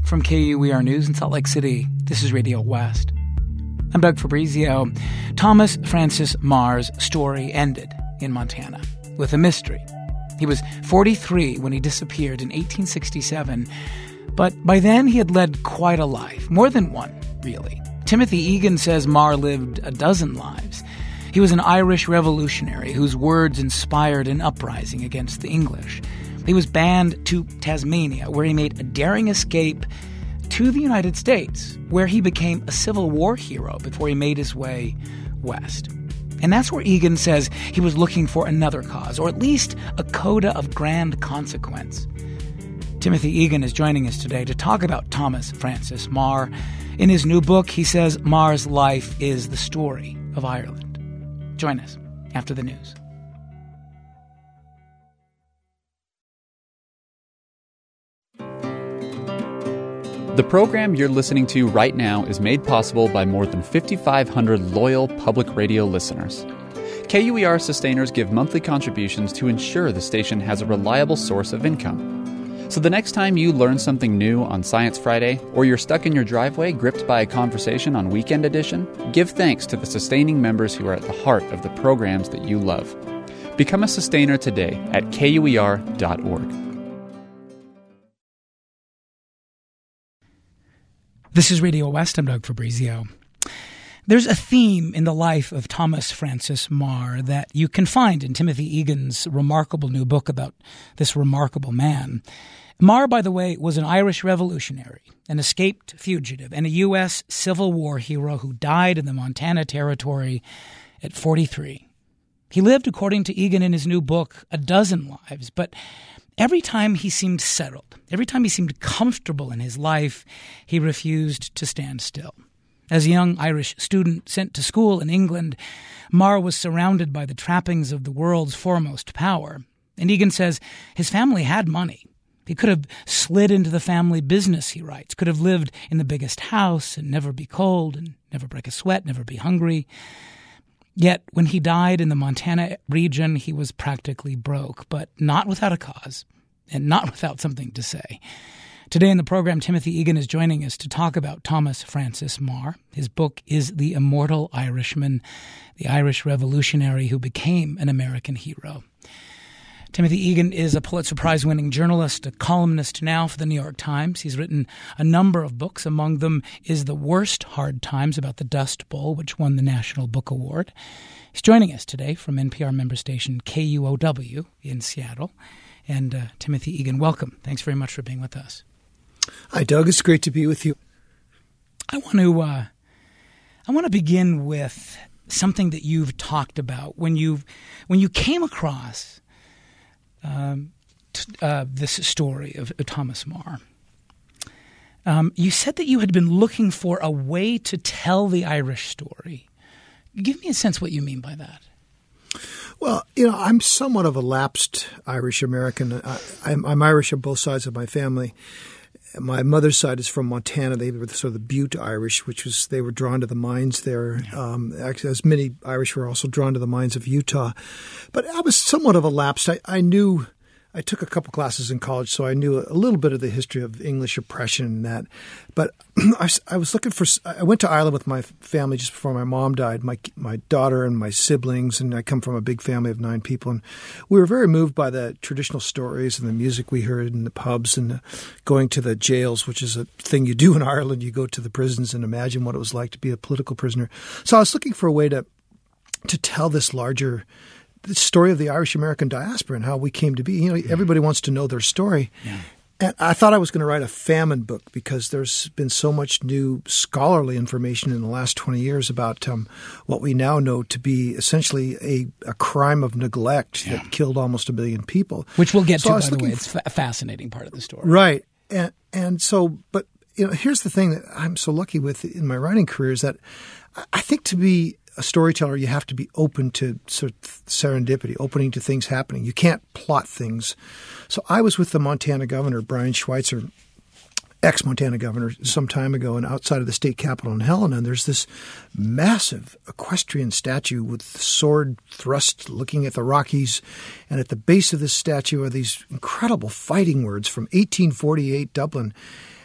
From KUER News in Salt Lake City, this is Radio West. I'm Doug Fabrizio. Thomas Francis Meagher's story ended in Montana with a mystery. He was 43 when he disappeared in 1867, but by then he had led quite a life, more than one, really. Timothy Egan says Meagher lived a dozen lives. He was an Irish revolutionary whose words inspired an uprising against the English. He was banned to Tasmania, where he made a daring escape to the United States, where he became a Civil War hero before he made his way west. And that's where Egan says he was looking for another cause, or at least a coda of grand consequence. Timothy Egan is joining us today to talk about Thomas Francis Meagher. In his new book, he says Meagher's life is the story of Ireland. Join us after the news. The program you're listening to right now is made possible by more than 5,500 loyal public radio listeners. KUER sustainers give monthly contributions to ensure the station has a reliable source of income. So the next time you learn something new on Science Friday, or you're stuck in your driveway gripped by a conversation on Weekend Edition, give thanks to the sustaining members who are at the heart of the programs that you love. Become a sustainer today at KUER.org. This is Radio West. I'm Doug Fabrizio. There's a theme in the life of Thomas Francis Meagher that you can find in Timothy Egan's remarkable new book about this remarkable man. Meagher, by the way, was an Irish revolutionary, an escaped fugitive, and a U.S. Civil War hero who died in the Montana Territory at 43. He lived, according to Egan in his new book, a dozen lives, but every time he seemed settled, every time he seemed comfortable in his life, he refused to stand still. As a young Irish student sent to school in England, Meagher was surrounded by the trappings of the world's foremost power. And Egan says his family had money. He could have slid into the family business, he writes, could have lived in the biggest house and never be cold and never break a sweat, never be hungry. Yet when he died in the Montana region, he was practically broke, but not without a cause and not without something to say. Today in the program, Timothy Egan is joining us to talk about Thomas Francis Meagher. His book is The Immortal Irishman, the Irish revolutionary who became an American hero. Timothy Egan is a Pulitzer Prize-winning journalist, a columnist now for the New York Times. He's written a number of books. Among them is The Worst Hard Times about the Dust Bowl, which won the National Book Award. He's joining us today from NPR member station KUOW in Seattle. And Timothy Egan, welcome. Thanks very much for being with us. Hi, Doug. It's great to be with you. I want to begin with something that you've talked about when you came across this story of Thomas Meagher. You said that you had been looking for a way to tell the Irish story. Give me a sense what you mean by that. Well, I'm somewhat of a lapsed Irish American. I'm Irish on both sides of my family. My mother's side is from Montana. They were sort of the Butte Irish, they were drawn to the mines there. Yeah. As many Irish were also drawn to the mines of Utah. But I was somewhat of a lapsed. I took a couple classes in college, so I knew a little bit of the history of English oppression and that. But I went to Ireland with my family just before my mom died, my daughter and my siblings, and I come from a big family of 9 people. And we were very moved by the traditional stories and the music we heard in the pubs and going to the jails, which is a thing you do in Ireland. You go to the prisons and imagine what it was like to be a political prisoner. So I was looking for a way to tell this larger the story of the Irish American diaspora and how we came to be. Everybody wants to know their story. Yeah. And I thought I was going to write a famine book because there's been so much new scholarly information in the last 20 years about what we now know to be essentially a crime of neglect that killed almost 1 million people. Which we'll get to, by the way. It's a fascinating part of the story. Right. And so, but here's the thing that I'm so lucky with in my writing career is that I think to be a storyteller, you have to be open to sort of serendipity, opening to things happening. You can't plot things. So I was with the Montana governor, Brian Schweitzer, ex-Montana governor, some time ago, and outside of the state capitol in Helena, and there's this massive equestrian statue with the sword thrust looking at the Rockies. And at the base of this statue are these incredible fighting words from 1848 Dublin.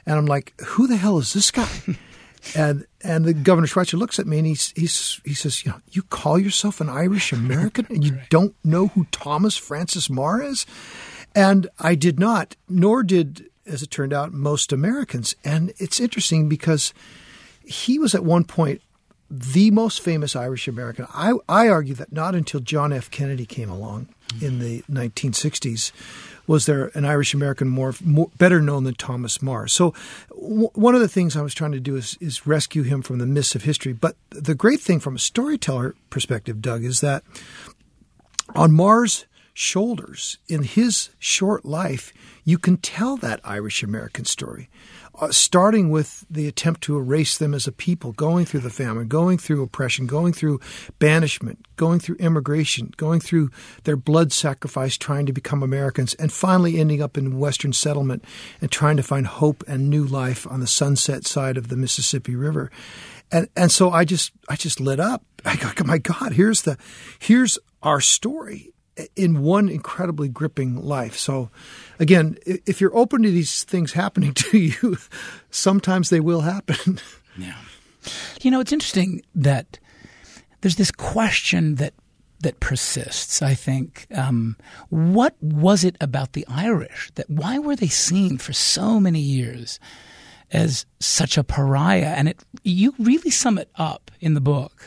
And I'm like, who the hell is this guy? And the Governor Schweitzer looks at me and he says, you call yourself an Irish American and you don't know who Thomas Francis Meagher is? And I did not, nor did, as it turned out, most Americans. And it's interesting because he was at one point the most famous Irish American. I argue that not until John F. Kennedy came along in the 1960s was there an Irish American more better known than Thomas Meagher. So one of the things I was trying to do is rescue him from the mists of history. But the great thing from a storyteller perspective, Doug, is that on Meagher's shoulders in his short life, you can tell that Irish American story. Starting with the attempt to erase them as a people, going through the famine, going through oppression, going through banishment, going through immigration, going through their blood sacrifice trying to become Americans, and finally ending up in Western settlement and trying to find hope and new life on the sunset side of the Mississippi River. And so I just lit up. I go, oh my God, here's our story in one incredibly gripping life. So again, if you're open to these things happening to you, sometimes they will happen. Yeah. It's interesting that there's this question that persists, I think. What was it about the Irish why were they seen for so many years as such a pariah? And you really sum it up in the book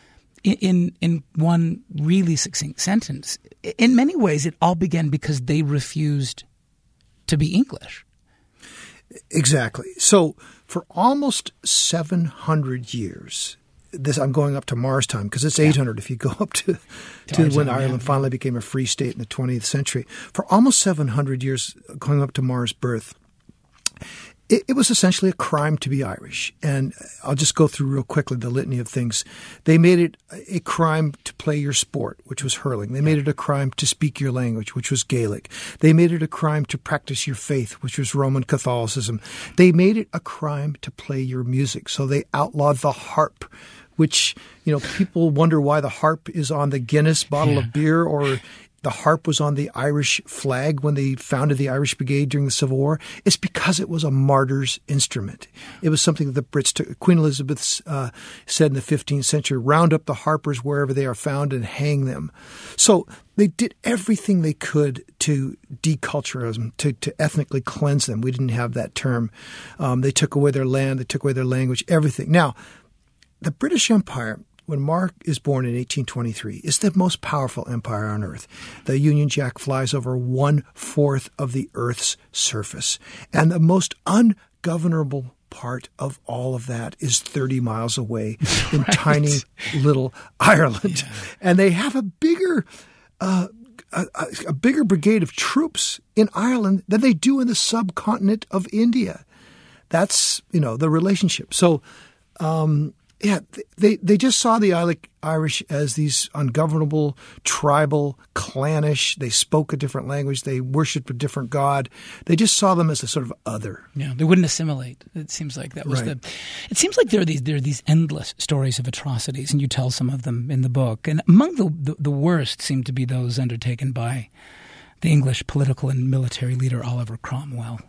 in one really succinct sentence. In many ways, it all began because they refused to be English. Exactly. So for almost 700 years, I'm going up to Meagher's time because it's 800 if you go up to when Ireland finally became a free state in the 20th century. For almost 700 years, going up to Meagher's birth, it was essentially a crime to be Irish. And I'll just go through real quickly the litany of things. They made it a crime to play your sport, which was hurling. They made it a crime to speak your language, which was Gaelic. They made it a crime to practice your faith, which was Roman Catholicism. They made it a crime to play your music. So they outlawed the harp, which, people wonder why the harp is on the Guinness bottle of beer, or the harp was on the Irish flag when they founded the Irish Brigade during the Civil War. It's because it was a martyr's instrument. It was something that the Brits took. Queen Elizabeth said in the 15th century, round up the harpers wherever they are found and hang them. So they did everything they could to deculture them, to ethnically cleanse them. We didn't have that term. They took away their land. They took away their language, everything. Now, the British Empire, when Meagher is born in 1823, is the most powerful empire on earth. The Union Jack flies over 1/4 of the Earth's surface. And the most ungovernable part of all of that is 30 miles away in tiny little Ireland. Yeah. And they have a bigger brigade of troops in Ireland than they do in the subcontinent of India. That's, the relationship. So, they just saw the Irish as these ungovernable, tribal, clannish. They spoke a different language. They worshipped a different god. They just saw them as a sort of other. Yeah, they wouldn't assimilate. It seems like that was It seems like there are these endless stories of atrocities, and you tell some of them in the book. And among the worst seem to be those undertaken by the English political and military leader Oliver Cromwell.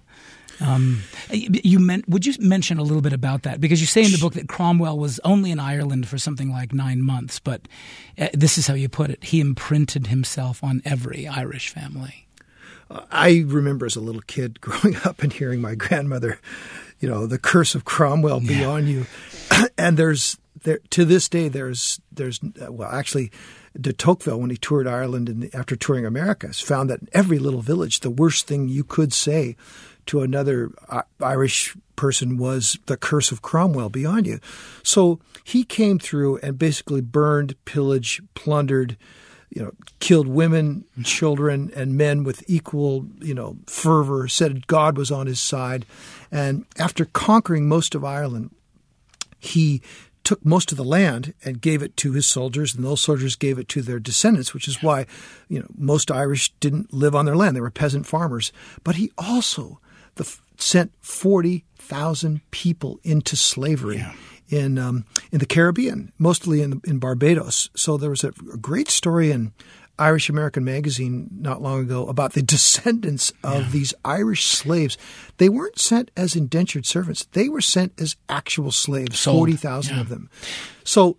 Would you mention a little bit about that? Because you say in the book that Cromwell was only in Ireland for something like 9 months, but this is how you put it. He imprinted himself on every Irish family. I remember as a little kid growing up and hearing my grandmother, the curse of Cromwell be on you. And to this day, there's actually, de Tocqueville, when he toured Ireland after touring America, has found that in every little village, the worst thing you could say to another Irish person was the curse of Cromwell be on you. So he came through and basically burned, pillaged, plundered, killed women, children, and men with equal, fervor, said God was on his side. And after conquering most of Ireland, he took most of the land and gave it to his soldiers, and those soldiers gave it to their descendants, which is why, most Irish didn't live on their land. They were peasant farmers. But he also sent 40,000 people into slavery in the Caribbean, mostly in Barbados. So there was a great story in Irish American magazine not long ago about the descendants of these Irish slaves. They weren't sent as indentured servants. They were sent as actual slaves, 40,000 of them. So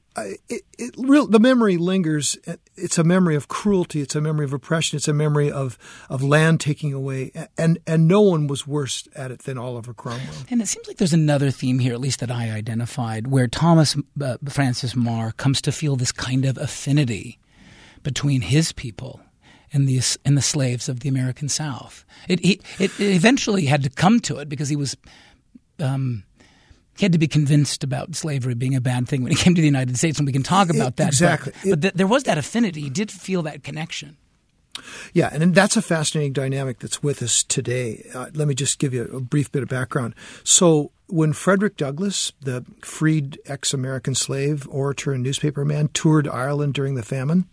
the memory lingers. It's a memory of cruelty. It's a memory of oppression. It's a memory of land taking away. And no one was worse at it than Oliver Cromwell. And it seems like there's another theme here, at least that I identified, where Thomas Francis Meagher comes to feel this kind of affinity between his people and the slaves of the American South. It eventually had to come to it because he was he had to be convinced about slavery being a bad thing when he came to the United States, and we can talk about that. Exactly. But there was that affinity. He did feel that connection. Yeah, and that's a fascinating dynamic that's with us today. Let me just give you a brief bit of background. So when Frederick Douglass, the freed ex-American slave, orator, and newspaperman, toured Ireland during the famine,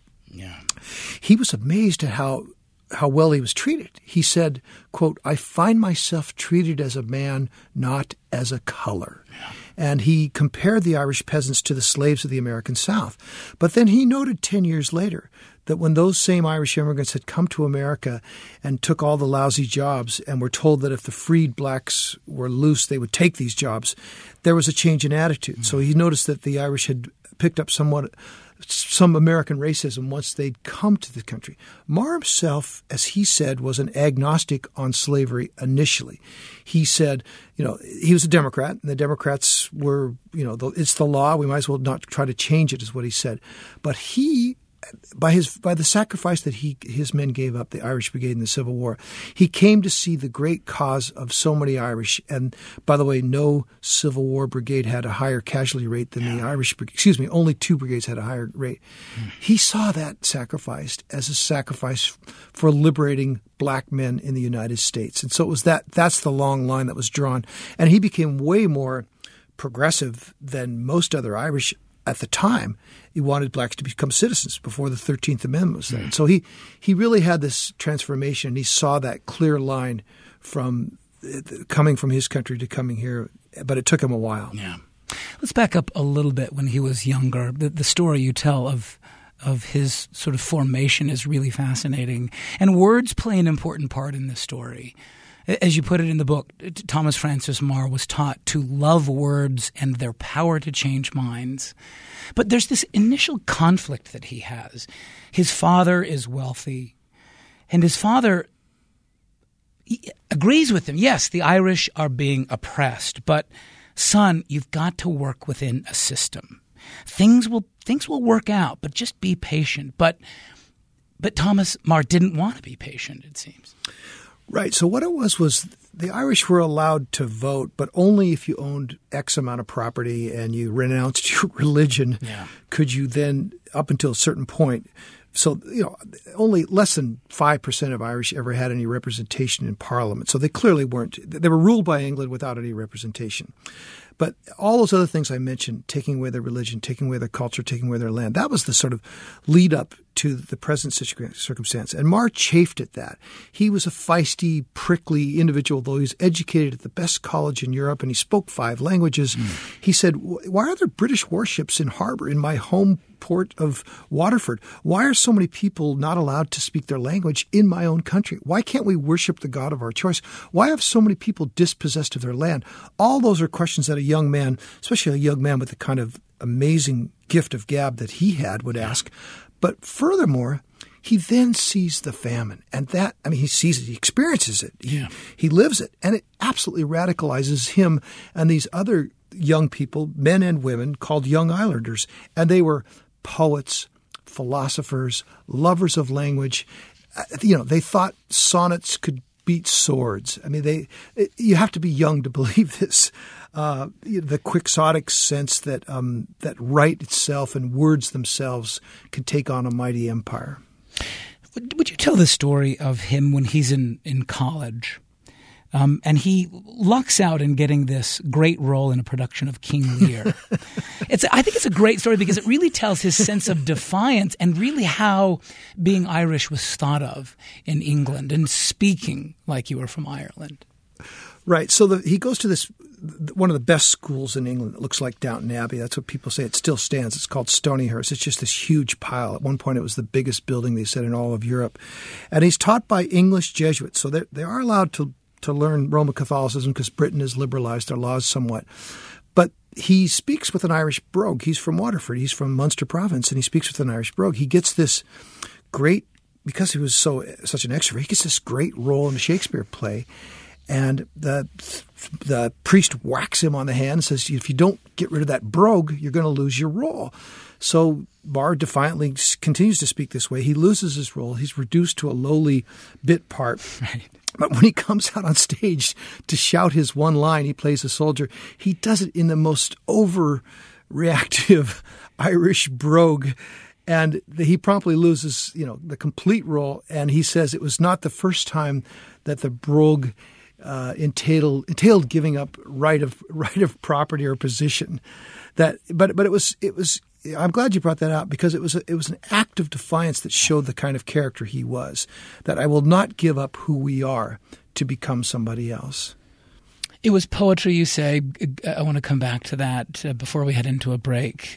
he was amazed at how well he was treated. He said, quote, "I find myself treated as a man, not as a color." Yeah. And he compared the Irish peasants to the slaves of the American South. But then he noted 10 years later that when those same Irish immigrants had come to America and took all the lousy jobs and were told that if the freed blacks were loose, they would take these jobs, there was a change in attitude. Mm-hmm. So he noticed that the Irish had picked up some American racism once they'd come to the country. Meagher himself, as he said, was an agnostic on slavery initially. He said, he was a Democrat, and the Democrats were, it's the law. We might as well not try to change it, is what he said. But he, by the sacrifice that his men gave up, the Irish Brigade in the Civil War, he came to see the great cause of so many Irish. And by the way, no Civil War brigade had a higher casualty rate than the Irish Brigade. Excuse me, only 2 brigades had a higher rate. He saw that sacrificed as a sacrifice for liberating black men in the United States. And so it was that's the long line that was drawn. And he became way more progressive than most other Irish at the time. He wanted blacks to become citizens before the 13th Amendment was there. And so he really had this transformation, and he saw that clear line from coming from his country to coming here, but it took him a while. Yeah. Let's back up a little bit when he was younger. The story you tell of his sort of formation is really fascinating, and words play an important part in this story. As you put it in the book, Thomas Francis Meagher was taught to love words and their power to change minds. But there's this initial conflict that he has. His father is wealthy, and his father agrees with him. Yes, the Irish are being oppressed, but son, you've got to work within a system. Things will work out, but just be patient. But Thomas Meagher didn't want to be patient, it seems. Right. So what it was the Irish were allowed to vote, but only if you owned X amount of property and you renounced your religion could you then, up until a certain point. So, only less than 5% of Irish ever had any representation in Parliament. So they clearly weren't – they were ruled by England without any representation. But all those other things I mentioned, taking away their religion, taking away their culture, taking away their land, that was the sort of lead up to the present circumstance. And Meagher chafed at that. He was a feisty, prickly individual, though he was educated at the best college in Europe and he spoke 5 languages. He said, why are there British warships in harbor in my home port of Waterford? Why are so many people not allowed to speak their language in my own country? Why can't we worship the God of our choice? Why have so many people dispossessed of their land? All those are questions that a young man, especially a young man with the kind of amazing gift of gab that he had, would ask. But furthermore, he then sees the famine. And he sees it, he experiences it, he lives it. And it absolutely radicalizes him and these other young people, men and women, called Young Islanders. And they were poets, philosophers, lovers of language. They thought sonnets could beat swords. I mean, you have to be young to believe this. The quixotic sense that right itself and words themselves can take on a mighty empire. Would you tell the story of him when he's in college? And he lucks out in getting this great role in a production of King Lear. I think it's a great story because it really tells his sense of defiance and really how being Irish was thought of in England and speaking like you were from Ireland. Right. So he goes to this one of the best schools in England. It looks like Downton Abbey. That's what people say. It still stands. It's called Stonyhurst. It's just this huge pile. At one point, it was the biggest building, they said, in all of Europe. And he's taught by English Jesuits. So they are allowed to learn Roman Catholicism because Britain has liberalized their laws somewhat. But he speaks with an Irish brogue. He's from Waterford. He's from Munster Province, and he speaks with an Irish brogue. He gets this great, because he was such an extrovert, he gets this great role in a Shakespeare play. And the priest whacks him on the hand and says, if you don't get rid of that brogue, you're going to lose your role. So Marr defiantly continues to speak this way. He loses his role. He's reduced to a lowly bit part. Right. But when he comes out on stage to shout his one line, he plays a soldier, he does it in the most overreactive Irish brogue. And he promptly loses, the complete role. And he says it was not the first time that the brogue entailed giving up right of property or position. But it was. I'm glad you brought that out, because it was an act of defiance that showed the kind of character he was. That I will not give up who we are to become somebody else. It was poetry, you say. I want to come back to that before we head into a break.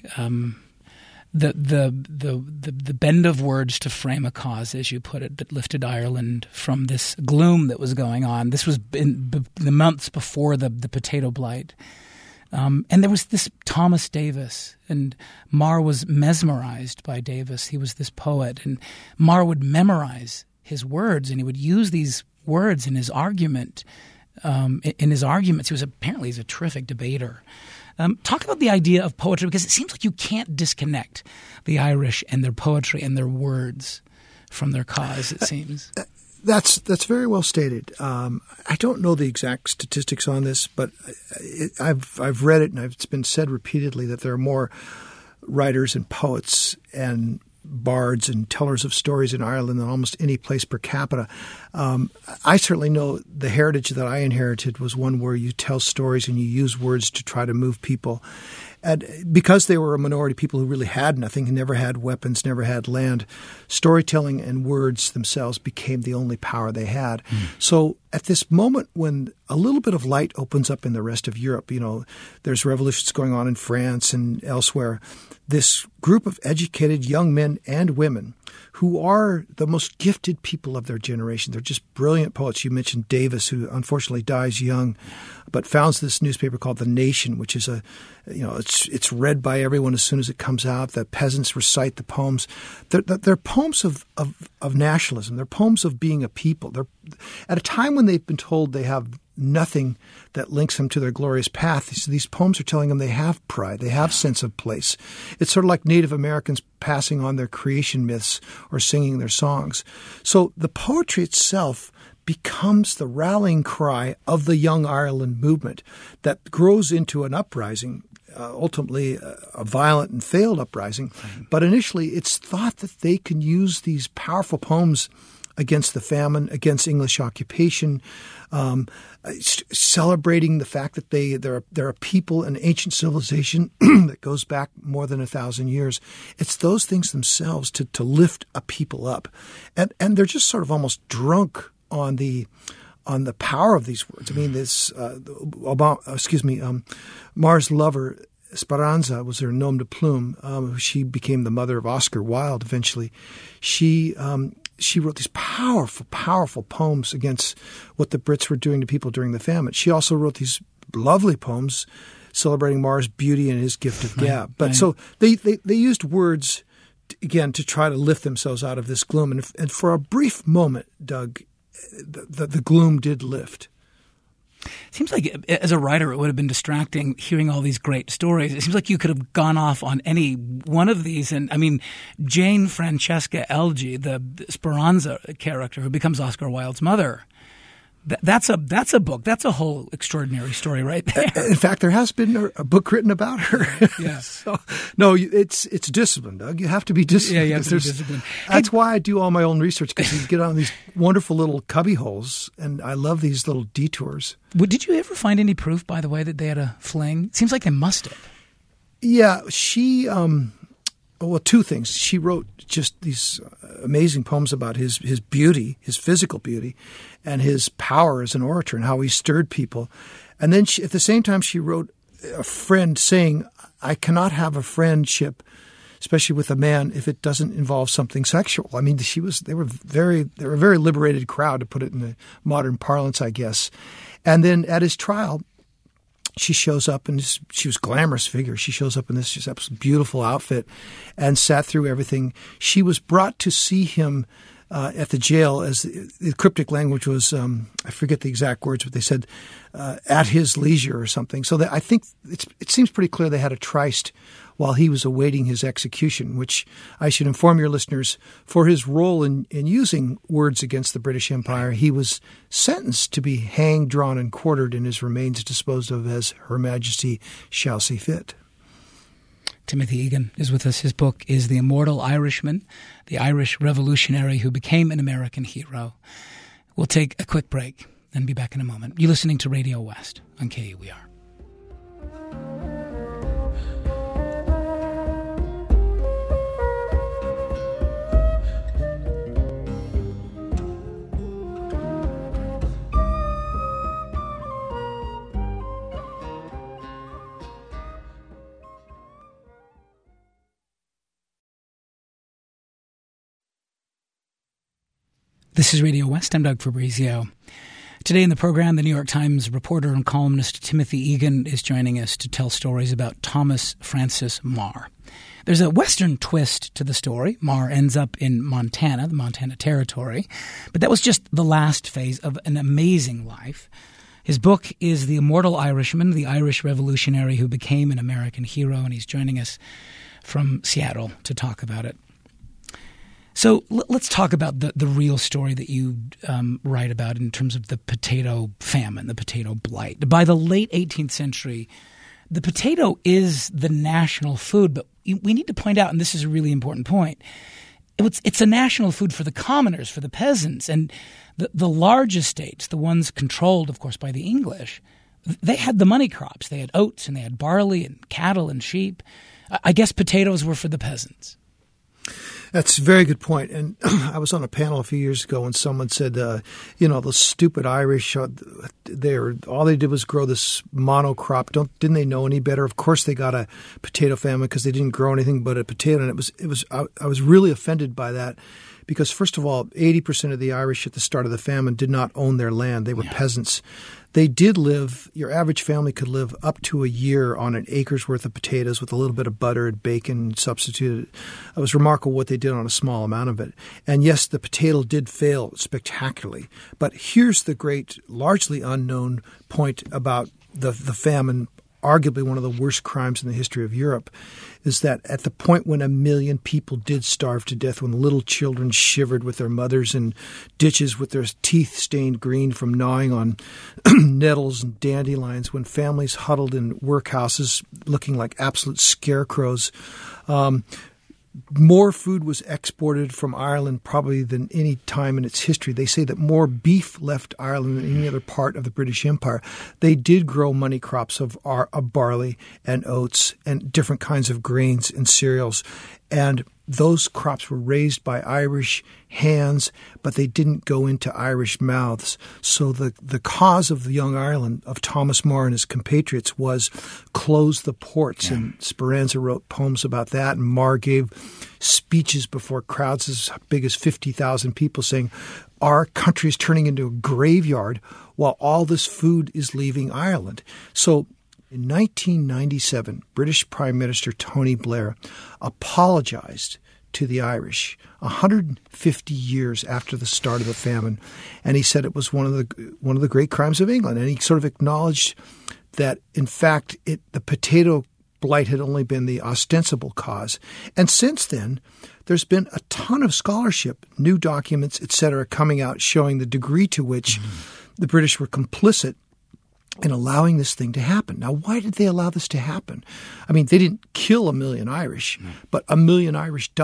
The bend of words to frame a cause, as you put it, that lifted Ireland from this gloom that was going on. This was in the months before the potato blight. And there was this Thomas Davis, and Marr was mesmerized by Davis. He was this poet, and Marr would memorize his words, and he would use these words in his argument. In his arguments, he's a terrific debater. Talk about the idea of poetry, because it seems like you can't disconnect the Irish and their poetry and their words from their cause, it seems. That's very well stated. I don't know the exact statistics on this, but I've read it, and it's been said repeatedly that there are more writers and poets and bards and tellers of stories in Ireland than almost any place per capita. I certainly know the heritage that I inherited was one where you tell stories and you use words to try to move people. And because they were a minority, people who really had nothing, never had weapons, never had land, storytelling and words themselves became the only power they had. So at this moment when a little bit of light opens up in the rest of Europe, there's revolutions going on in France and elsewhere, this group of educated young men and women who are the most gifted people of their generation. They're just brilliant poets. You mentioned Davis, who unfortunately dies young, but founds this newspaper called The Nation, which is it's read by everyone as soon as it comes out. The peasants recite the poems. They're poems of nationalism. They're poems of being a people. They're at a time when they've been told they have nothing that links them to their glorious path. These poems are telling them they have pride, they have sense of place. It's sort of like Native Americans passing on their creation myths or singing their songs. So the poetry itself becomes the rallying cry of the Young Ireland movement that grows into an uprising, ultimately a violent and failed uprising. But initially it's thought that they can use these powerful poems against the famine, against English occupation, celebrating the fact that they're a people, an ancient civilization that goes back more than 1,000 years. It's those things themselves to lift a people up, and they're just sort of almost drunk on the power of these words. I mean, this Marr's lover, Speranza, was her nom de plume. She became the mother of Oscar Wilde eventually. She wrote these powerful, powerful poems against what the Brits were doing to people during the famine. She also wrote these lovely poems celebrating Marr's beauty and his gift of gab. But so they used words, again, to try to lift themselves out of this gloom. And for a brief moment, Doug, the gloom did lift. It seems like as a writer, it would have been distracting hearing all these great stories. It seems like you could have gone off on any one of these. And I mean, Jane Francesca Elgie, the Speranza character who becomes Oscar Wilde's mother, that's a book. That's a whole extraordinary story right there. In fact, there has been a book written about her. Yeah. So, no, it's discipline, Doug. You have to be disciplined. Yeah, you have to be disciplined. That's why I do all my own research, because you get on these wonderful little cubby holes, and I love these little detours. Well, did you ever find any proof, by the way, that they had a fling? It seems like they must have. Yeah, she. Well, two things. She wrote just these amazing poems about his beauty, his physical beauty, and his power as an orator and how he stirred people. And then at the same time, she wrote a friend saying, I cannot have a friendship, especially with a man, if it doesn't involve something sexual. I mean, they were a very liberated crowd, to put it in the modern parlance, I guess. And then at his trial, she shows up and she was a glamorous figure. She shows up in this just absolutely beautiful outfit and sat through everything. She was brought to see him at the jail, as the cryptic language was, I forget the exact words, but they said at his leisure or something. So I think it seems pretty clear they had a tryst while he was awaiting his execution, which I should inform your listeners, for his role in using words against the British Empire, he was sentenced to be hanged, drawn, and quartered, and his remains disposed of as Her Majesty shall see fit. Timothy Egan is with us. His book is The Immortal Irishman, the Irish revolutionary who became an American hero. We'll take a quick break and be back in a moment. You're listening to Radio West on KUER. This is Radio West. I'm Doug Fabrizio. Today in the program, the New York Times reporter and columnist Timothy Egan is joining us to tell stories about Thomas Francis Meagher. There's a Western twist to the story. Meagher ends up in Montana, the Montana Territory, but that was just the last phase of an amazing life. His book is The Immortal Irishman, the Irish revolutionary who became an American hero, and he's joining us from Seattle to talk about it. So let's talk about the real story that you write about in terms of the potato famine, the potato blight. By the late 18th century, the potato is the national food, but we need to point out, and this is a really important point, it's a national food for the commoners, for the peasants, and the large estates, the ones controlled, of course, by the English, they had the money crops. They had oats and they had barley and cattle and sheep. I guess potatoes were for the peasants. That's a very good point. And I was on a panel a few years ago and someone said, the stupid Irish, all they did was grow this monocrop. Didn't they know any better? Of course they got a potato famine because they didn't grow anything but a potato. And I was really offended by that because, first of all, 80% of the Irish at the start of the famine did not own their land. They were peasants. They did live, your average family could live up to a year on an acre's worth of potatoes with a little bit of butter and bacon substituted. It was remarkable what they did on a small amount of it. And yes, the potato did fail spectacularly. But here's the great, largely unknown point about the famine, arguably one of the worst crimes in the history of Europe, is that at the point when 1 million people did starve to death, when little children shivered with their mothers in ditches with their teeth stained green from gnawing on nettles and dandelions, when families huddled in workhouses looking like absolute scarecrows, more food was exported from Ireland probably than any time in its history. They say that more beef left Ireland than any other part of the British Empire. They did grow money crops of barley and oats and different kinds of grains and cereals. And those crops were raised by Irish hands, but they didn't go into Irish mouths. So the cause of the Young Ireland, of Thomas Meagher and his compatriots, was close the ports. Yeah. And Speranza wrote poems about that, and Meagher gave speeches before crowds as big as 50,000 people saying, our country is turning into a graveyard while all this food is leaving Ireland. So in 1997, British Prime Minister Tony Blair apologized to the Irish 150 years after the start of the famine, and he said it was one of the great crimes of England. And he sort of acknowledged that, in fact, the potato blight had only been the ostensible cause. And since then, there's been a ton of scholarship, new documents, etc., coming out showing the degree to which the British were complicit in allowing this thing to happen. Now, why did they allow this to happen? I mean, they didn't kill 1 million Irish, but 1 million Irish died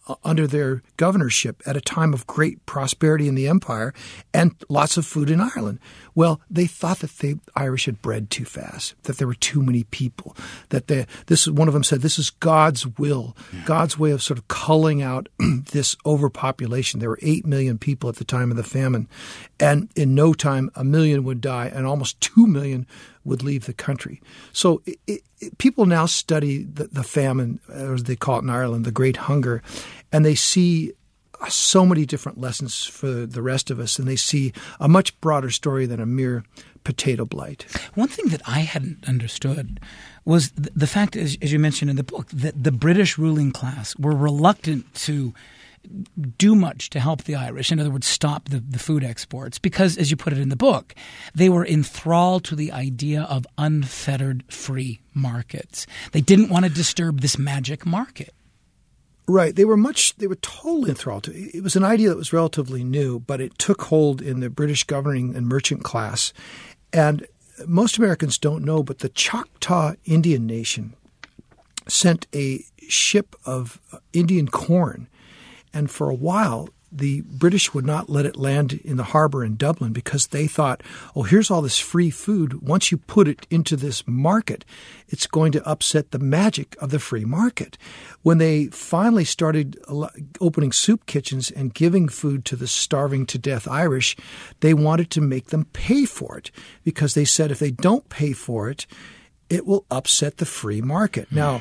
under their governorship at a time of great prosperity in the empire and lots of food in Ireland. Well, they thought that the Irish had bred too fast, that there were too many people, that one of them said, this is God's will, God's way of sort of culling out this overpopulation. There were 8 million people at the time of the famine, and in no time 1 million would die, and almost 2 million would leave the country. So people now study the famine, as they call it in Ireland, the Great Hunger, and they see so many different lessons for the rest of us, and they see a much broader story than a mere potato blight. One thing that I hadn't understood was the fact, as you mentioned in the book, that the British ruling class were reluctant to do much to help the Irish, in other words, stop the food exports, because, as you put it in the book, they were enthralled to the idea of unfettered free markets. They didn't want to disturb this magic market. Right. They were totally enthralled to it. It was an idea that was relatively new, but it took hold in the British governing and merchant class. And most Americans don't know, but the Choctaw Indian Nation sent a ship of Indian corn. And for a while, the British would not let it land in the harbor in Dublin because they thought, oh, here's all this free food. Once you put it into this market, it's going to upset the magic of the free market. When they finally started opening soup kitchens and giving food to the starving to death Irish, they wanted to make them pay for it because they said if they don't pay for it, it will upset the free market. Now,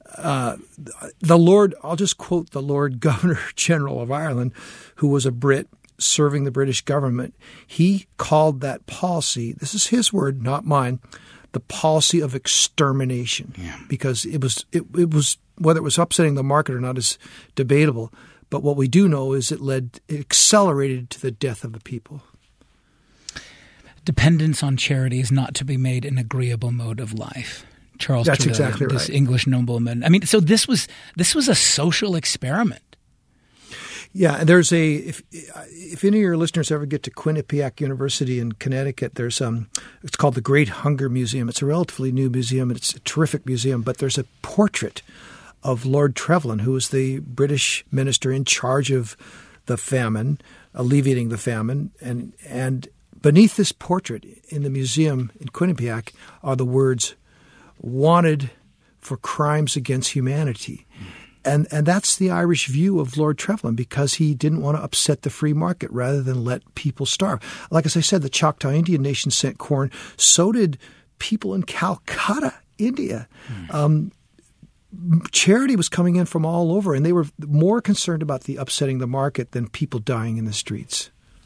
I'll just quote the Lord Governor General of Ireland, who was a Brit serving the British government. He called that policy, this is his word, not mine, the policy of extermination. Yeah. Because it was whether it was upsetting the market or not is debatable. But what we do know is it accelerated to the death of the people. Dependence on charity is not to be made an agreeable mode of life. Charles That's Trevelyan, exactly right. This English nobleman. I mean, so this was a social experiment. Yeah, and there's if any of your listeners ever get to Quinnipiac University in Connecticut, there's it's called the Great Hunger Museum. It's a relatively new museum, and it's a terrific museum. But there's a portrait of Lord Trevelyan, who was the British minister in charge of the famine, alleviating the famine, and beneath this portrait in the museum in Quinnipiac are the words, "Wanted for crimes against humanity." And that's the Irish view of Lord Trevelyan, because he didn't want to upset the free market rather than let people starve. Like as I said, the Choctaw Indian Nation sent corn. So did people in Calcutta, India. Charity was coming in from all over, and they were more concerned about the upsetting the market than people dying in the streets.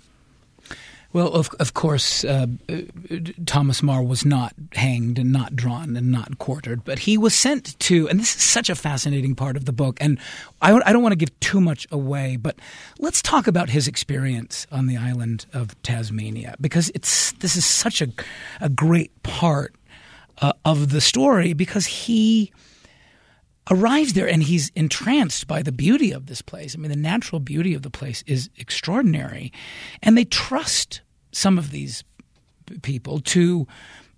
Well, of course, Thomas More was not hanged and not drawn and not quartered, but he was sent to – and this is such a fascinating part of the book, and I don't want to give too much away, but let's talk about his experience on the island of Tasmania, because this is such a great part of the story, because he arrives there and he's entranced by the beauty of this place. I mean, the natural beauty of the place is extraordinary, and they trust some of these people to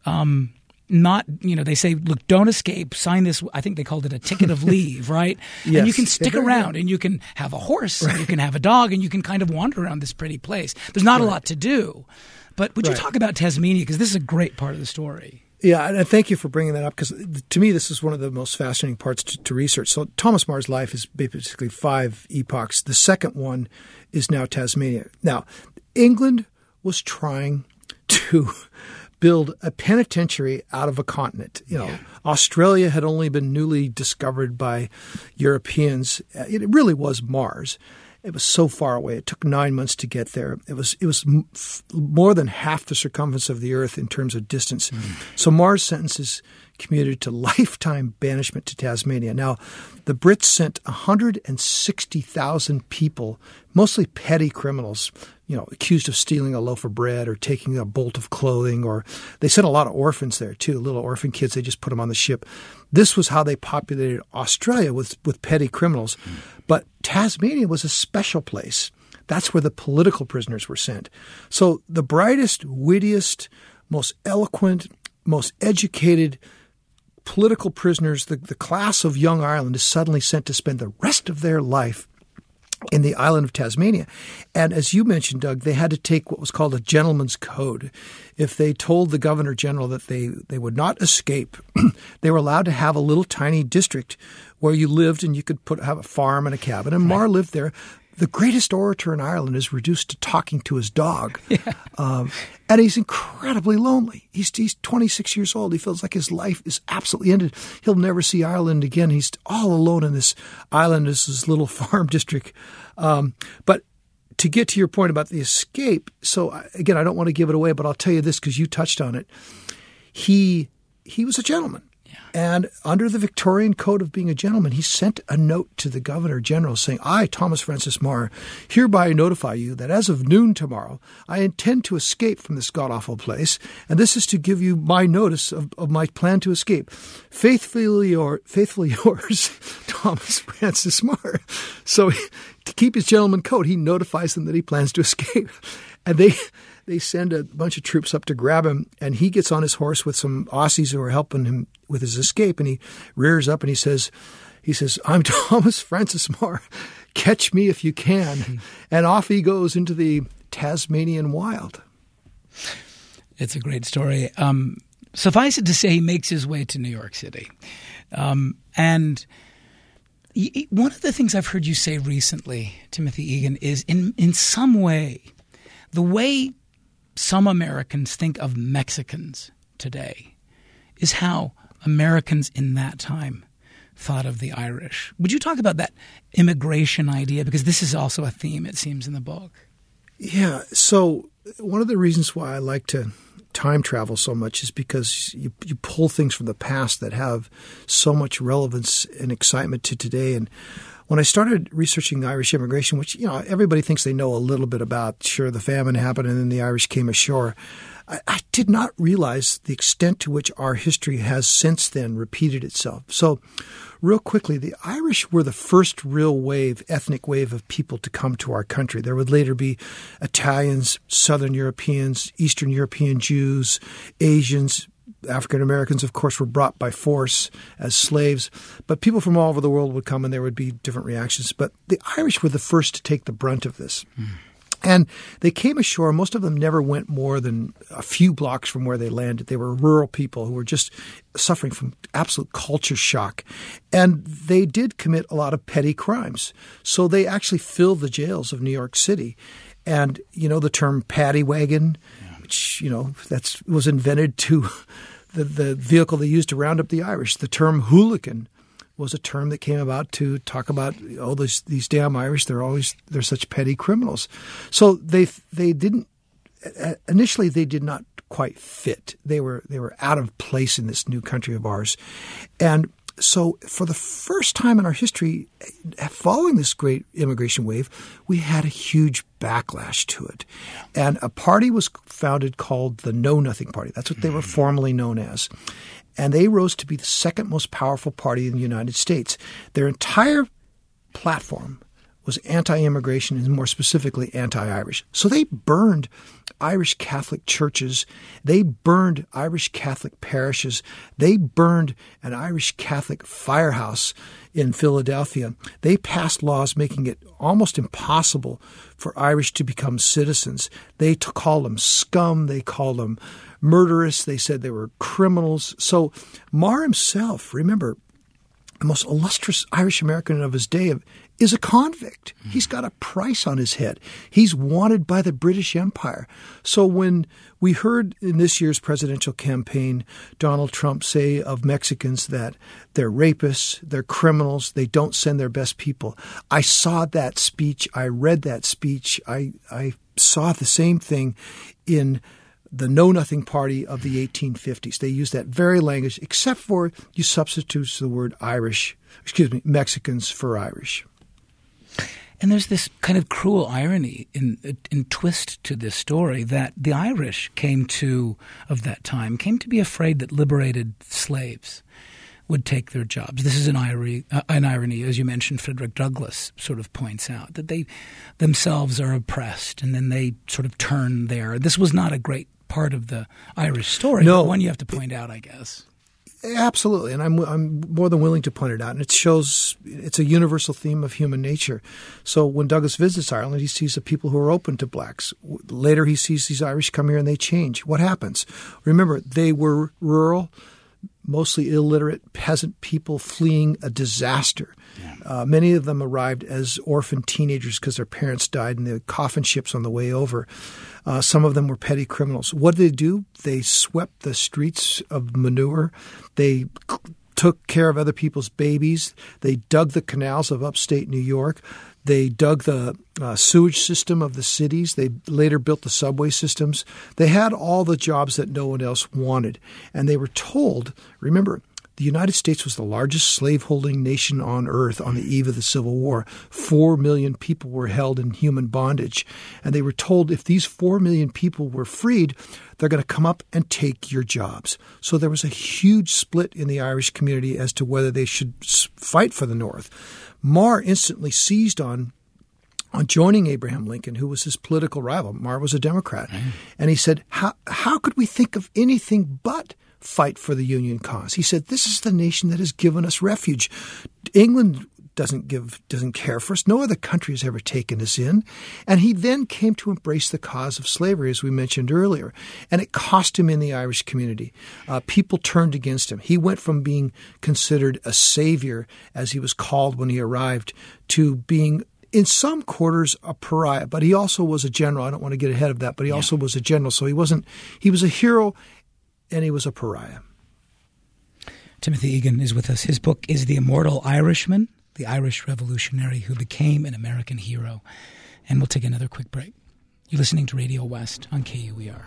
not, they say, look, don't escape, sign this. I think they called it a ticket of leave, right? Yes. And you can stick around and you can have a horse, and you can have a dog, and you can kind of wander around this pretty place. There's not a lot to do. But would you talk about Tasmania? Because this is a great part of the story. Yeah, and thank you for bringing that up, because to me this is one of the most fascinating parts to research. So Thomas More's life is basically 5 epochs. The second one is now Tasmania. Now, England was trying to build a penitentiary out of a continent. Australia had only been newly discovered by Europeans. It really was Mars. It was so far away. It took 9 months to get there. It was more than half the circumference of the Earth in terms of distance. So Mars sentences commuted to lifetime banishment to Tasmania. Now, the Brits sent 160,000 people, mostly petty criminals, accused of stealing a loaf of bread or taking a bolt of clothing, or they sent a lot of orphans there too, little orphan kids. They just put them on the ship. This was how they populated Australia, with petty criminals. But Tasmania was a special place. That's where the political prisoners were sent. So the brightest, wittiest, most eloquent, most educated political prisoners, the class of young Ireland, is suddenly sent to spend the rest of their life in the island of Tasmania. And as you mentioned, Doug, they had to take what was called a gentleman's code. If they told the governor general that they would not escape, they were allowed to have a little tiny district where you lived and you could have a farm and a cabin. And Marr lived there. The greatest orator in Ireland is reduced to talking to his dog. Yeah. And he's incredibly lonely. He's 26 years old. He feels like his life is absolutely ended. He'll never see Ireland again. He's all alone in this island, this little farm district. But to get to your point about the escape, so again, I don't want to give it away, but I'll tell you this because you touched on it. He was a gentleman. And under the Victorian code of being a gentleman, he sent a note to the Governor General saying, I, Thomas Francis Marr, hereby notify you that as of noon tomorrow, I intend to escape from this god-awful place, and this is to give you my notice of my plan to escape. Faithfully yours, Thomas Francis Marr. So to keep his gentleman code, he notifies them that he plans to escape. And they send a bunch of troops up to grab him, and he gets on his horse with some Aussies who are helping him with his escape, and he rears up and he says, I'm Thomas Francis Marr. Catch me if you can. And off he goes into the Tasmanian wild. It's a great story. Suffice it to say, he makes his way to New York City. And one of the things I've heard you say recently, Timothy Egan, is in some way, the way some Americans think of Mexicans today is how Americans in that time thought of the Irish. Would you talk about that immigration idea? Because this is also a theme, it seems, in the book. Yeah. So one of the reasons why I like to time travel so much is because you pull things from the past that have so much relevance and excitement to today. And when I started researching Irish immigration, which, everybody thinks they know a little bit about, sure, the famine happened and then the Irish came ashore, I did not realize the extent to which our history has since then repeated itself. So real quickly, the Irish were the first real ethnic wave of people to come to our country. There would later be Italians, Southern Europeans, Eastern European Jews, Asians. African Americans, of course, were brought by force as slaves, but people from all over the world would come and there would be different reactions. But the Irish were the first to take the brunt of this. And they came ashore. Most of them never went more than a few blocks from where they landed. They were rural people who were just suffering from absolute culture shock. And they did commit a lot of petty crimes. So they actually filled the jails of New York City. And, the term paddy wagon, which, that was invented to the vehicle they used to round up the Irish. The term hooligan was a term that came about to talk about, these damn Irish, they're such petty criminals. So they didn't initially they did not quite fit. They were out of place in this new country of ours. And so for the first time in our history, following this great immigration wave, we had a huge backlash to it. And a party was founded called the Know Nothing Party. That's what they were formerly known as. And they rose to be the second most powerful party in the United States. Their entire platform was anti-immigration and more specifically anti-Irish. So they burned Irish Catholic churches. They burned Irish Catholic parishes. They burned an Irish Catholic firehouse in Philadelphia. They passed laws making it almost impossible for Irish to become citizens. They called them scum. They called them murderous. They said they were criminals. So Marr himself, remember, the most illustrious Irish American of his day, is a convict. He's got a price on his head. He's wanted by the British Empire. So when we heard in this year's presidential campaign Donald Trump say of Mexicans that they're rapists, they're criminals, they don't send their best people, I saw that speech. I read that speech. I saw the same thing in the Know Nothing Party of the 1850s. They used that very language, except for you substitute the word Mexicans for Irish. And there's this kind of cruel irony in twist to this story that the Irish of that time came to be afraid that liberated slaves would take their jobs. This is an irony, as you mentioned, Frederick Douglass sort of points out, that they themselves are oppressed and then they sort of turn there. This was not a great part of the Irish story, no, but one you have to point out, I guess. Absolutely, and I'm more than willing to point it out. And it shows it's a universal theme of human nature. So when Douglas visits Ireland, he sees the people who are open to blacks. Later, he sees these Irish come here and they change. What happens? Remember, they were rural, mostly illiterate peasant people fleeing a disaster. Yeah. Many of them arrived as orphan teenagers because their parents died in the coffin ships on the way over. Some of them were petty criminals. What did they do? They swept the streets of manure. They took care of other people's babies. They dug the canals of upstate New York. They dug the sewage system of the cities. They later built the subway systems. They had all the jobs that no one else wanted. And they were told, remember, the United States was the largest slaveholding nation on earth on the eve of the Civil War. 4 million people were held in human bondage. And they were told if these 4 million people were freed, they're going to come up and take your jobs. So there was a huge split in the Irish community as to whether they should fight for the North. Marr instantly seized on joining Abraham Lincoln, who was his political rival. Marr was a Democrat. And he said, how could we think of anything but fight for the Union cause? He said, this is the nation that has given us refuge. England doesn't care for us. No other country has ever taken us in. And he then came to embrace the cause of slavery, as we mentioned earlier. And it cost him in the Irish community. People turned against him. He went from being considered a savior, as he was called when he arrived, to being in some quarters a pariah. But he also was a general. I don't want to get ahead of that, but he also was a general. So he was a hero and he was a pariah. Timothy Egan is with us. His book is The Immortal Irishman, the Irish revolutionary who became an American hero. And we'll take another quick break. You're listening to Radio West on KUER.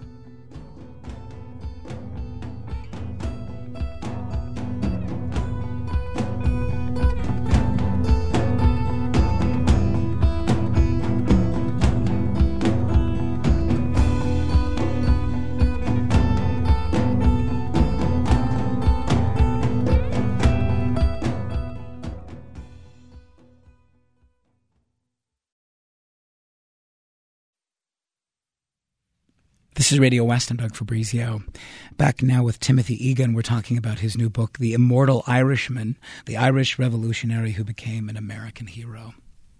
This is Radio West. I'm Doug Fabrizio. Back now with Timothy Egan. We're talking about his new book, The Immortal Irishman, the Irish revolutionary who became an American hero.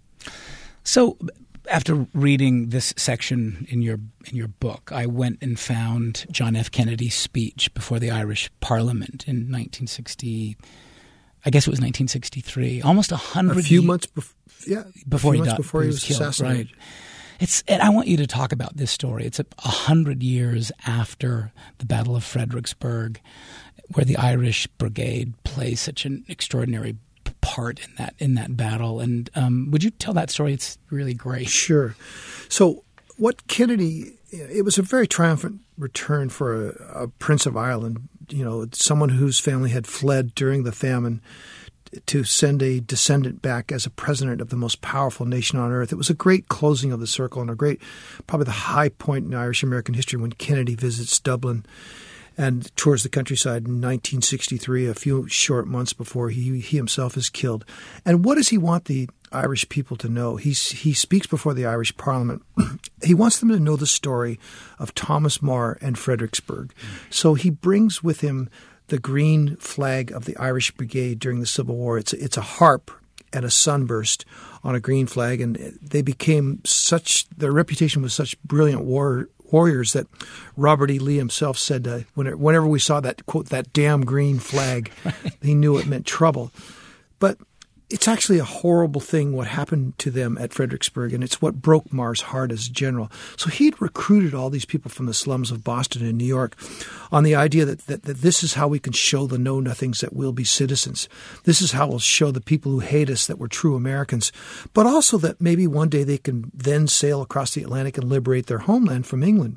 So after reading this section in your book, I went and found John F. Kennedy's speech before the Irish Parliament in 1960. I guess it was 1963, almost 100 years. A few months before he was killed, assassinated. Right. And I want you to talk about this story. It's 100 years after the Battle of Fredericksburg, where the Irish Brigade plays such an extraordinary part in that battle. And would you tell that story? It's really great. Sure. So what Kennedy – it was a very triumphant return for a Prince of Ireland, someone whose family had fled during the famine, to send a descendant back as a president of the most powerful nation on earth. It was a great closing of the circle and probably the high point in Irish American history when Kennedy visits Dublin and tours the countryside in 1963, a few short months before he himself is killed. And what does he want the Irish people to know? He speaks before the Irish Parliament. He wants them to know the story of Thomas Marr and Fredericksburg. So he brings with him the green flag of the Irish Brigade during the Civil War. It's a harp and a sunburst on a green flag, and they became their reputation was such brilliant warriors that Robert E. Lee himself said whenever we saw that, quote, that damn green flag, he knew it meant trouble. But it's actually a horrible thing what happened to them at Fredericksburg, and it's what broke Marr's heart as a general. So he'd recruited all these people from the slums of Boston and New York on the idea that this is how we can show the know-nothings that we'll be citizens. This is how we'll show the people who hate us that we're true Americans, but also that maybe one day they can then sail across the Atlantic and liberate their homeland from England.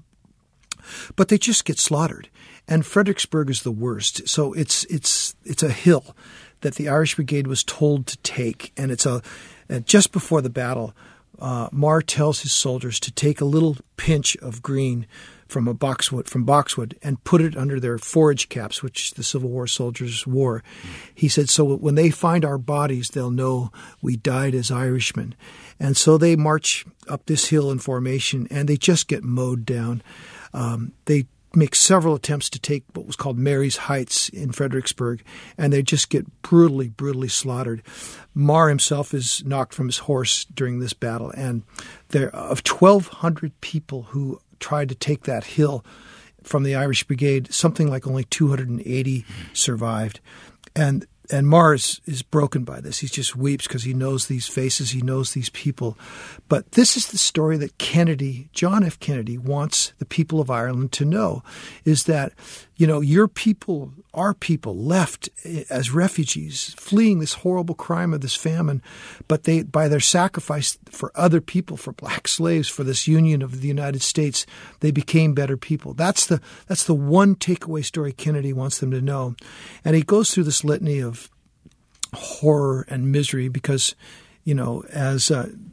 But they just get slaughtered, and Fredericksburg is the worst. So it's a hill that the Irish Brigade was told to take, and it's just before the battle, Marr tells his soldiers to take a little pinch of green from boxwood and put it under their forage caps, which the Civil War soldiers wore. He said, so when they find our bodies, they'll know we died as Irishmen. And so they march up this hill in formation, and they just get mowed down. They make several attempts to take what was called Mary's Heights in Fredericksburg, and they just get brutally slaughtered. Marr himself is knocked from his horse during this battle, and there of 1,200 people who tried to take that hill from the Irish Brigade, something like only 280 survived. And Marr is broken by this. He just weeps because he knows these faces, he knows these people. But this is the story that John F. Kennedy wants the people of Ireland to know, is that, your people, our people, left as refugees, fleeing this horrible crime of this famine, but they, by their sacrifice for other people, for black slaves, for this union of the United States, they became better people. That's the one takeaway story Kennedy wants them to know. And he goes through this litany of horror and misery because, as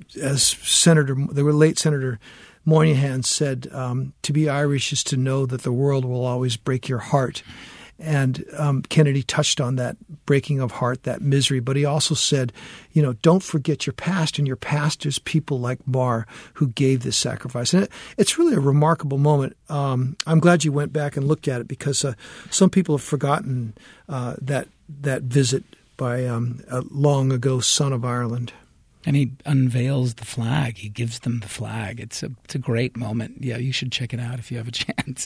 the late Senator Moynihan said, to be Irish is to know that the world will always break your heart. And Kennedy touched on that breaking of heart, that misery. But he also said, don't forget your past, and your past is people like Marr who gave this sacrifice. And it's really a remarkable moment. I'm glad you went back and looked at it because some people have forgotten that visit by a long ago son of Ireland. And he unveils the flag. He gives them the flag. It's a great moment. Yeah, you should check it out if you have a chance.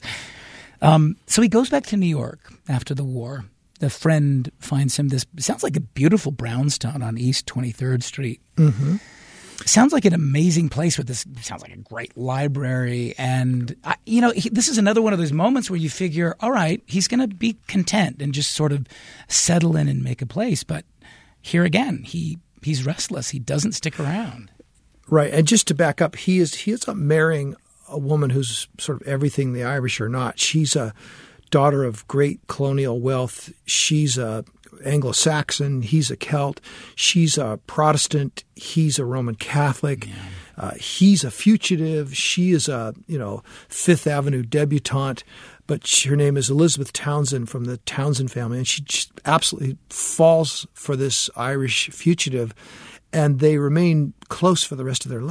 So he goes back to New York after the war. The friend finds him this – sounds like a beautiful brownstone on East 23rd Street. Mm-hmm. Sounds like an amazing place with this – sounds like a great library. And, this is another one of those moments where you figure, all right, he's going to be content and just sort of settle in and make a place. But here again, he's restless. He doesn't stick around. Right. And just to back up, he ends up marrying a woman who's sort of everything the Irish are not. She's a daughter of great colonial wealth. She's a Anglo-Saxon. He's a Celt. She's a Protestant. He's a Roman Catholic. Yeah. He's a fugitive. She is a, Fifth Avenue debutante. But her name is Elizabeth Townsend from the Townsend family. And she just absolutely falls for this Irish fugitive. And they remain close for the rest of their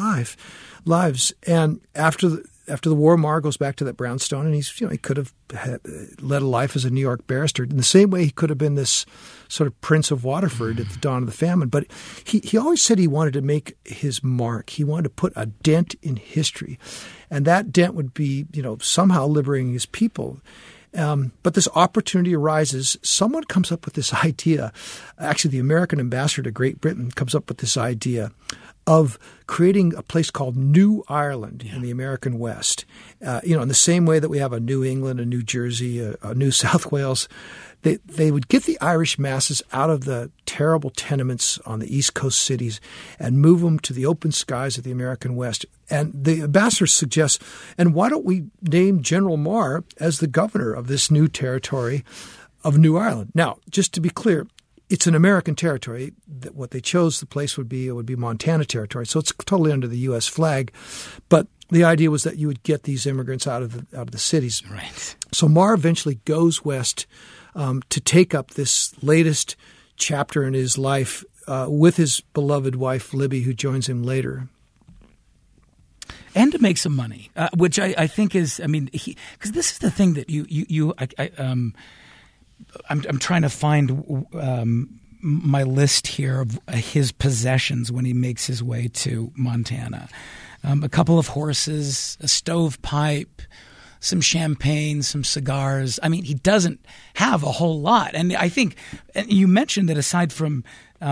lives. And after the war, Marr goes back to that brownstone, and he could have led a life as a New York barrister in the same way he could have been this sort of Prince of Waterford at the dawn of the famine. But he always said he wanted to make his mark. He wanted to put a dent in history, and that dent would be somehow liberating his people. But this opportunity arises. Someone comes up with this idea. Actually, the American ambassador to Great Britain comes up with this idea of creating a place called New Ireland in the American West. In the same way that we have a New England, a New Jersey, a New South Wales, they would get the Irish masses out of the terrible tenements on the East Coast cities and move them to the open skies of the American West. And the ambassador suggests, and why don't we name General Marr as the governor of this new territory of New Ireland? Now, just to be clear, it's an American territory. What they chose, the place would be Montana territory. So it's totally under the U.S. flag. But the idea was that you would get these immigrants out of the cities. Right. So Marr eventually goes west to take up this latest chapter in his life with his beloved wife Libby, who joins him later. And to make some money, which I think is, because this is the thing that I'm trying to find my list here of his possessions when he makes his way to Montana. A couple of horses, a stovepipe, some champagne, some cigars. He doesn't have a whole lot. And I think you mentioned that aside from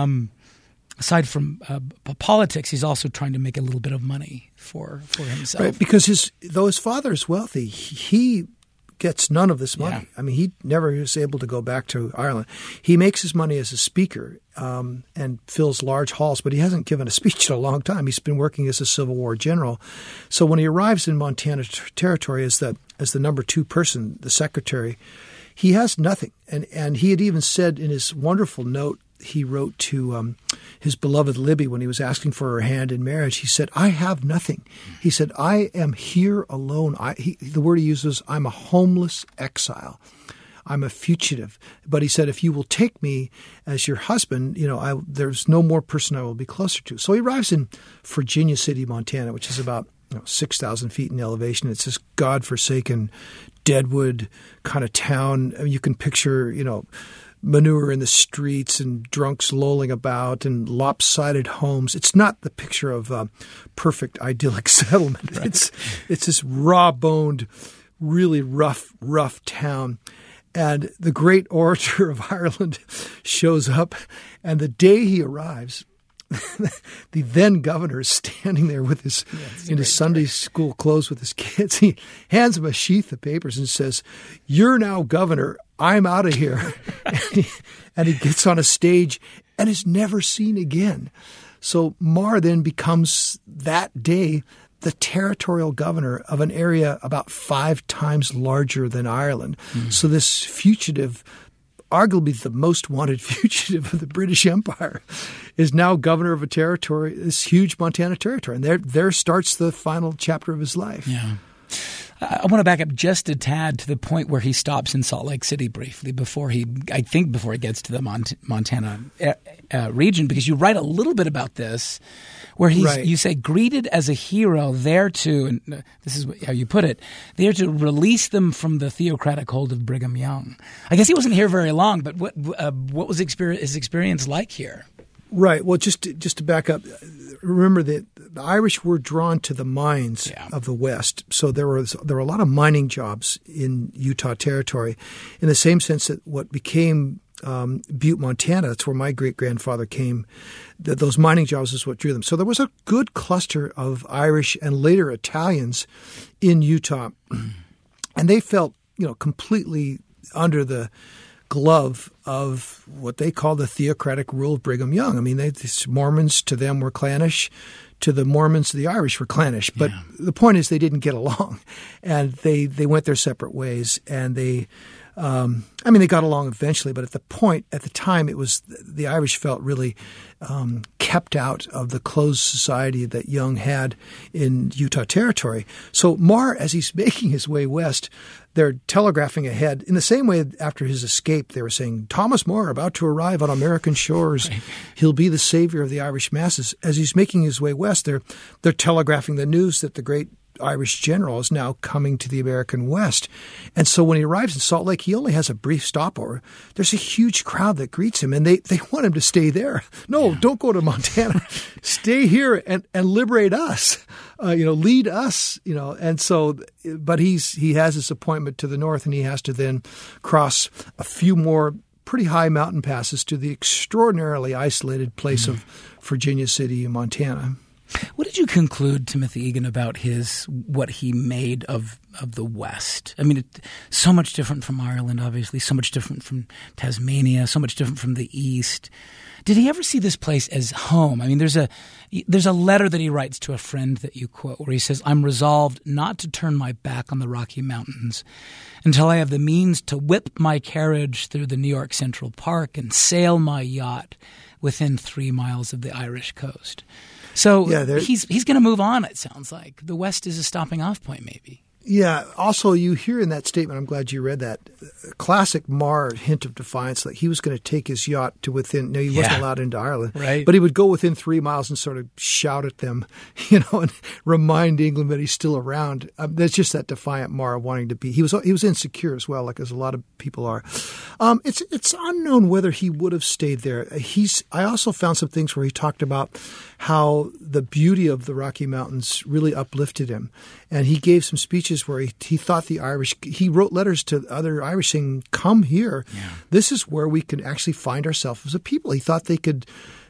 politics, he's also trying to make a little bit of money for himself. Right, because though his father is wealthy, he gets none of this money. Yeah. He never was able to go back to Ireland. He makes his money as a speaker and fills large halls, but he hasn't given a speech in a long time. He's been working as a Civil War general. So when he arrives in Montana territory as the number 2 person, the secretary, he has nothing. And he had even said in his wonderful note he wrote to his beloved Libby when he was asking for her hand in marriage, he said, "I have nothing." He said, "I am here alone." The word he uses, "I'm a homeless exile. I'm a fugitive." But he said, "If you will take me as your husband, there's no more person I will be closer to." So he arrives in Virginia City, Montana, which is about 6,000 feet in elevation. It's this godforsaken Deadwood kind of town. I mean, you can picture, manure in the streets and drunks lolling about and lopsided homes. It's not the picture of a perfect idyllic settlement. Right. It's this raw-boned, really rough town. And the great orator of Ireland shows up, and the day he arrives, the then governor is standing there with his Sunday school clothes with his kids. He hands him a sheath of papers and says, "You're now governor. I'm out of here." and he gets on a stage and is never seen again. So Marr then becomes that day the territorial governor of an area about 5 times larger than Ireland. Mm. So this fugitive, arguably the most wanted fugitive of the British Empire, is now governor of a territory, this huge Montana territory. And there starts the final chapter of his life. Yeah. I want to back up just a tad to the point where he stops in Salt Lake City briefly before he gets to the Montana region, because you write a little bit about this, where you say, greeted as a hero there to, and this is how you put it, there to release them from the theocratic hold of Brigham Young. I guess he wasn't here very long, but what was his experience like here? Right. Well, just to back up, remember that the Irish were drawn to the mines of the West. So there were a lot of mining jobs in Utah Territory, in the same sense that what became Butte, Montana, that's where my great-grandfather came, those mining jobs is what drew them. So there was a good cluster of Irish and later Italians in Utah. And they felt, completely under the glove of what they call the theocratic rule of Brigham Young. I mean, these Mormons to them were clannish, to the Mormons, the Irish were clannish. But the point is they didn't get along, and they went their separate ways. And they got along eventually, but at the time, it was the Irish felt really kept out of the closed society that Young had in Utah Territory. So Marr, as he's making his way west, they're telegraphing ahead in the same way after his escape. They were saying, "Thomas More about to arrive on American shores. Right. He'll be the savior of the Irish masses." As he's making his way west, they're telegraphing the news that the great Irish general is now coming to the American West. And so when he arrives in Salt Lake, he only has a brief stopover. There's a huge crowd that greets him, and they want him to stay there. No, don't go to Montana. Stay here and liberate us, lead us, And so, but he has this appointment to the north, and he has to then cross a few more pretty high mountain passes to the extraordinarily isolated place of Virginia City, Montana. What did you conclude, Timothy Egan, about what he made of the West? I mean, so much different from Ireland, obviously, so much different from Tasmania, so much different from the East. Did he ever see this place as home? I mean, there's a letter that he writes to a friend that you quote where he says, "I'm resolved not to turn my back on the Rocky Mountains until I have the means to whip my carriage through the New York Central Park and sail my yacht within 3 miles of the Irish coast." So he's going to move on, it sounds like. The West is a stopping off point, maybe. Yeah. Also, you hear in that statement, I'm glad you read that, classic Marr hint of defiance, like he was going to take his yacht to within, no, he wasn't allowed into Ireland, right? But he would go within 3 miles and sort of shout at them, and remind England that he's still around. There's just that defiant Marr wanting to be. He was insecure as well, like as a lot of people are. It's unknown whether he would have stayed there. I also found some things where he talked about how the beauty of the Rocky Mountains really uplifted him. And he gave some speeches where he thought the Irish – he wrote letters to other Irish saying, "Come here. Yeah. This is where we can actually find ourselves as a people." He thought they could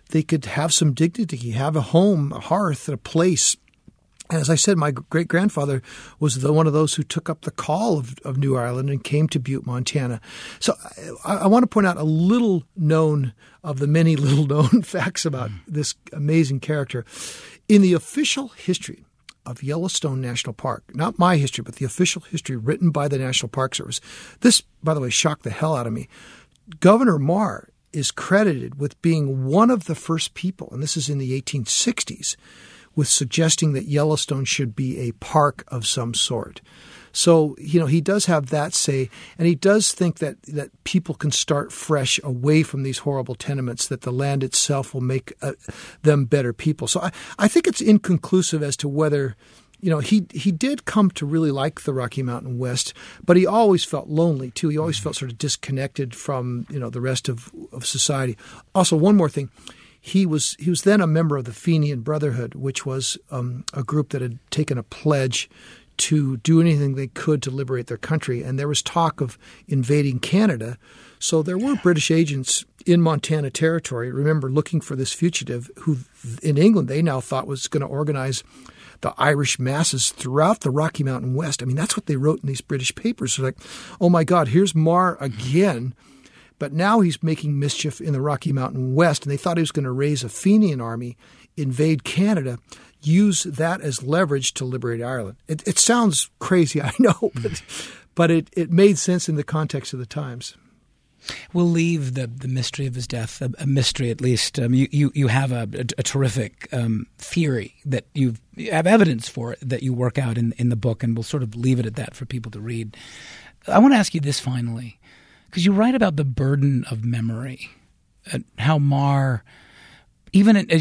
have some dignity, have a home, a hearth, a place. And as I said, my great-grandfather was one of those who took up the call of New Ireland and came to Butte, Montana. So I want to point out a little known of the many little known facts about this amazing character. In the official history of Yellowstone National Park, not my history, but the official history written by the National Park Service. This, by the way, shocked the hell out of me. Governor Marr is credited with being one of the first people, and this is in the 1860s, with suggesting that Yellowstone should be a park of some sort. So, he does have that say, and he does think that people can start fresh away from these horrible tenements, that the land itself will make them better people. So I think it's inconclusive as to whether he did come to really like the Rocky Mountain West, but he always felt lonely too. He always felt sort of disconnected from the rest of society. Also, one more thing. He was then a member of the Fenian Brotherhood, which was a group that had taken a pledge to do anything they could to liberate their country. And there was talk of invading Canada. So there were British agents in Montana Territory, remember, looking for this fugitive who in England they now thought was going to organize the Irish masses throughout the Rocky Mountain West. I mean, that's what they wrote in these British papers. They're like, oh, my God, here's Marr again. But now he's making mischief in the Rocky Mountain West, and they thought he was going to raise a Fenian army, invade Canada, use that as leverage to liberate Ireland. It sounds crazy, I know, but it made sense in the context of the times. We'll leave the mystery of his death, a mystery at least. You have a terrific theory that you have evidence for it that you work out in the book, and we'll sort of leave it at that for people to read. I want to ask you this finally. Because you write about the burden of memory, how Marr, even at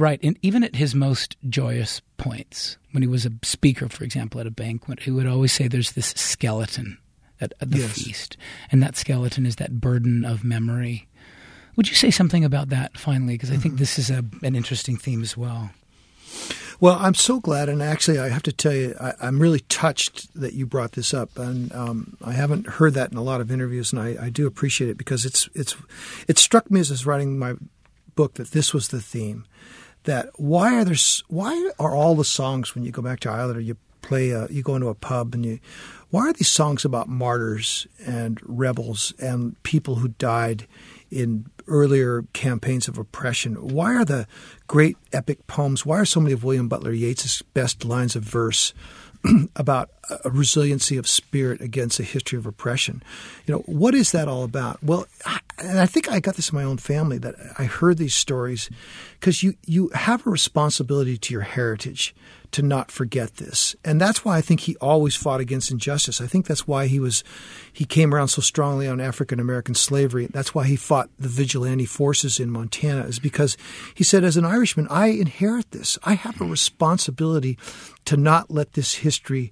his most joyous points, when he was a speaker, for example, at a banquet, he would always say there's this skeleton at the feast, and that skeleton is that burden of memory. Would you say something about that finally? Because I think this is an interesting theme as well. Well, I'm so glad, and actually I have to tell you, I'm really touched that you brought this up, and I haven't heard that in a lot of interviews, and I do appreciate it because it struck me as I was writing my book that this was the theme, that why are all the songs when you go back to Ireland or you go into a pub and why are these songs about martyrs and rebels and people who died in earlier campaigns of oppression? Why are the great epic poems, why are so many of William Butler Yeats's best lines of verse about a resiliency of spirit against a history of oppression? What is that all about? Well, and I think I got this in my own family, that I heard these stories because you have a responsibility to your heritage to not forget this. And that's why I think he always fought against injustice. I think that's why he came around so strongly on African-American slavery. That's why he fought the vigilante forces in Montana, is because he said, as an Irishman, I inherit this. I have a responsibility to not let this history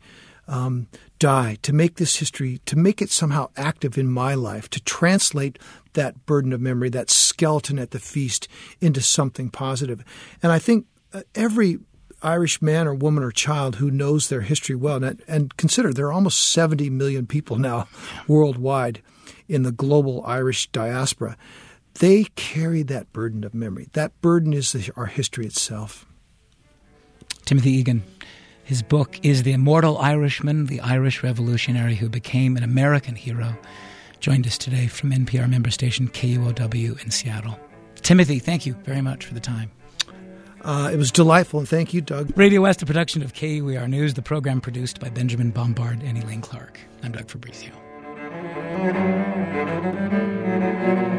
die, to make this history, to make it somehow active in my life, to translate that burden of memory, that skeleton at the feast, into something positive. And I think every Irish man or woman or child who knows their history well, and consider there are almost 70 million people now worldwide in the global Irish diaspora, they carry that burden of memory. That burden is our history itself. Timothy Egan. His book is The Immortal Irishman, the Irish revolutionary who became an American hero. Joined us today from NPR member station KUOW in Seattle. Timothy, thank you very much for the time. It was delightful, and thank you, Doug. Radio West, a production of KUER News, the program produced by Benjamin Bombard and Elaine Clark. I'm Doug Fabrizio.